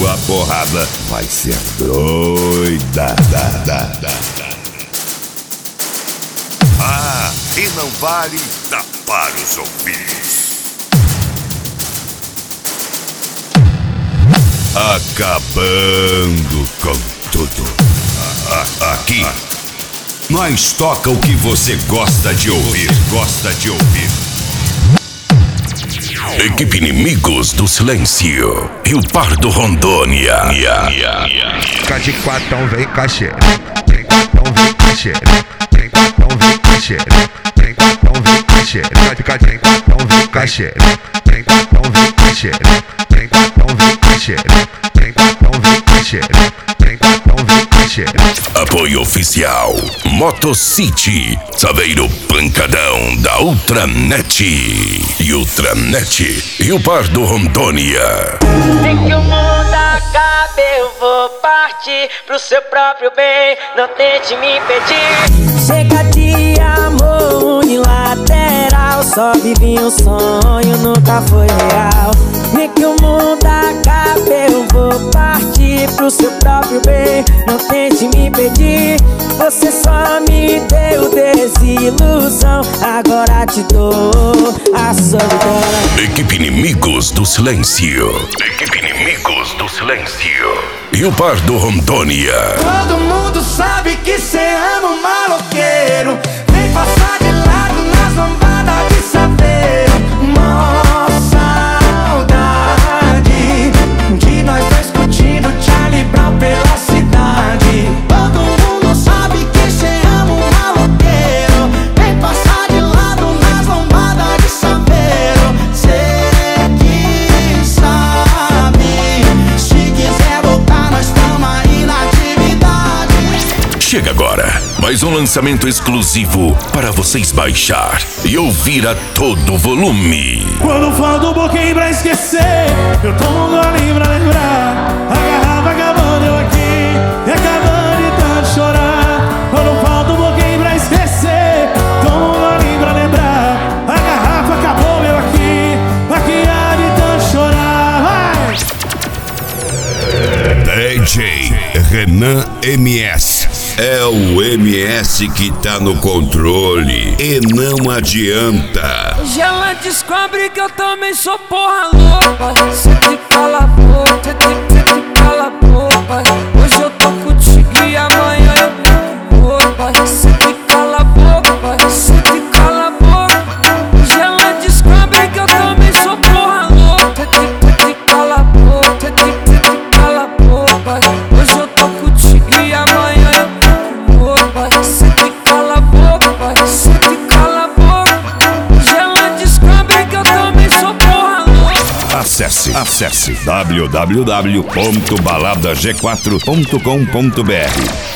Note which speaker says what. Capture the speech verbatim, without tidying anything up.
Speaker 1: comigo a porrada vai ser doida. Da, da, da, da. Ah, e não vale tapar os ouvidos. Acabando com tudo. Aqui, nós toca o que você gosta de ouvir. Gosta de ouvir.
Speaker 2: Equipe Inimigos do Silêncio, Rio Pardo, Rondônia.
Speaker 3: Fica de quatão, vem caixeira. Vem quatão, vem caixeira. Vem quatão, vem caixeira. Vem quatão, vem caixeira. Fica de quatão, vem caixeira. Vem quatão, vem caixeira. Vem quatão, vem caixeira. Vem quatão, vem caixeira. Vem quatão, vem caixeira.
Speaker 2: Apoio oficial Motocity, Saveiro Pancadão da Ultranet. E Ultranet, Rio Pardo, Rondônia.
Speaker 4: Nem que o mundo acabe, eu vou partir pro seu próprio bem, não tente me impedir. Chega de amor unilateral, só vivi um sonho, nunca foi real. Nem que o mundo acabe, eu vou partir pro seu próprio bem, não tente me impedir. Você só me deu desilusão, agora te dou a solidão.
Speaker 2: Equipe Inimigos do Silêncio. Equipe Inimigos do Silêncio, Rio Pardo, Rondônia.
Speaker 5: Todo mundo sabe que cê ama um maloqueiro. Vem passar de lado nas lombadas de saveiro. Mó saudade de nós dois curtindo Charlie Brown pela cidade. Todo mundo sabe que cê ama um maloqueiro. Vem passar de lado nas lombadas de saveiro. Cê que sabe, se quiser voltar nós tamo aí na atividade.
Speaker 2: Chega agora mais um lançamento exclusivo para vocês baixar e ouvir a todo volume.
Speaker 6: Quando falta um pouquinho pra esquecer, eu tomo um golinho pra lembrar. A garrafa acabando, eu aqui, e acabando de tanto chorar. Quando falta um pouquinho pra esquecer, tomo um golinho pra lembrar. A garrafa acabou, eu aqui, aqui há de tanto chorar. Vai!
Speaker 1: D J Renan M S. É o M S que tá no controle e não adianta.
Speaker 4: Hoje ela descobre que eu também sou porra louca. Cê te cala a boca, cê te, cê te cala a boca. Hoje eu tô contigo e amanhã eu tô com outra. Cê te cala a boca, cê te cala a boca. Hoje ela descobre que eu também sou porra louca. Cê te, cê te cala a boca, cê te, cê te cala a boca. Hoje eu tô contigo e amanhã eu tô com outra. Cê te cala a boca, cê te cala a boca. Hoje ela descobre que eu também sou porra louca.
Speaker 1: Acesse, acesse w w w ponto balada g quatro ponto com ponto b r.